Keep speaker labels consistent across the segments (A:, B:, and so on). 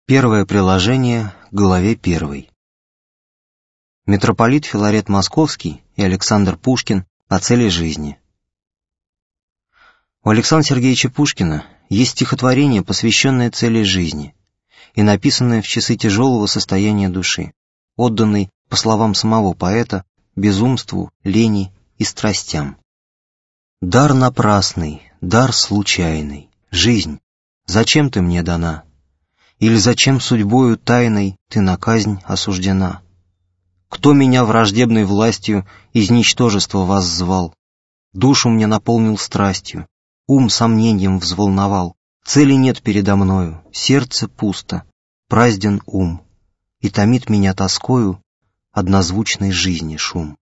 A: Первое приложение к главе 1. Митрополит Филарет Московский и Александр Пушкин о цели жизни. У Александра Сергеевича Пушкина есть стихотворение, посвященное цели жизни, и написанное в часы тяжелого состояния души, отданное, по словам самого поэта, безумству, лени и страстям. «Дар напрасный, дар случайный, жизнь, зачем ты мне дана? Или зачем судьбою тайной ты на казнь осуждена? Кто меня враждебной властью из ничтожества воззвал? Душу мне наполнил страстью, ум сомнением взволновал. Цели нет передо мною, сердце пусто, празден ум, и томит меня тоскою однозвучной жизни шум».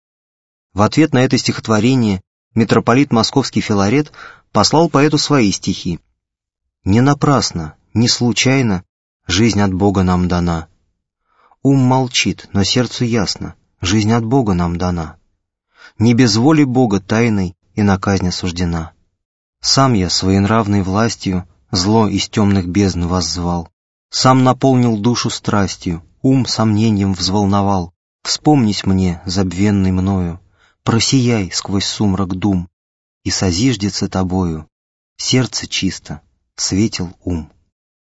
A: В ответ на это стихотворение митрополит Московский Филарет послал поэту свои стихи. «Не напрасно, не случайно жизнь от Бога нам дана. Ум молчит, но сердцу ясно, жизнь от Бога нам дана. Не без воли Бога тайной и на казнь осуждена. Сам я своенравной властью зло из темных бездн воззвал, сам наполнил душу страстью, ум сомнением взволновал. Вспомнись мне, забвенный мною, просияй сквозь сумрак дум, и созиждется тобою сердце чисто, светил ум».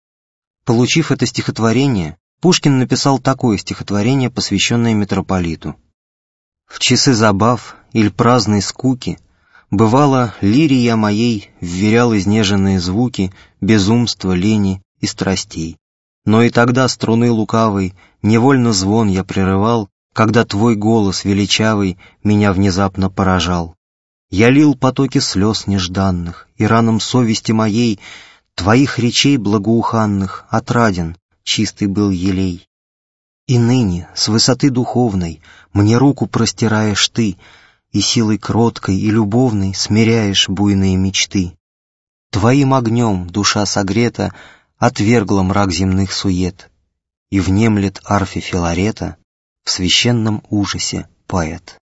A: Получив это стихотворение, Пушкин написал такое стихотворение, посвященное митрополиту. «В часы забав или праздной скуки, бывало, лирия моей вверял изнеженные звуки безумства, лени и страстей. Но и тогда струны лукавой невольно звон я прерывал, когда твой голос величавый меня внезапно поражал. Я лил потоки слез нежданных, и ранам совести моей твоих речей благоуханных отраден чистый был елей. И ныне с высоты духовной мне руку простираешь ты, и силой кроткой и любовной смиряешь буйные мечты. Твоим огнем душа согрета отвергла мрак земных сует, и внемлет арфе Филарета в священном ужасе поэт.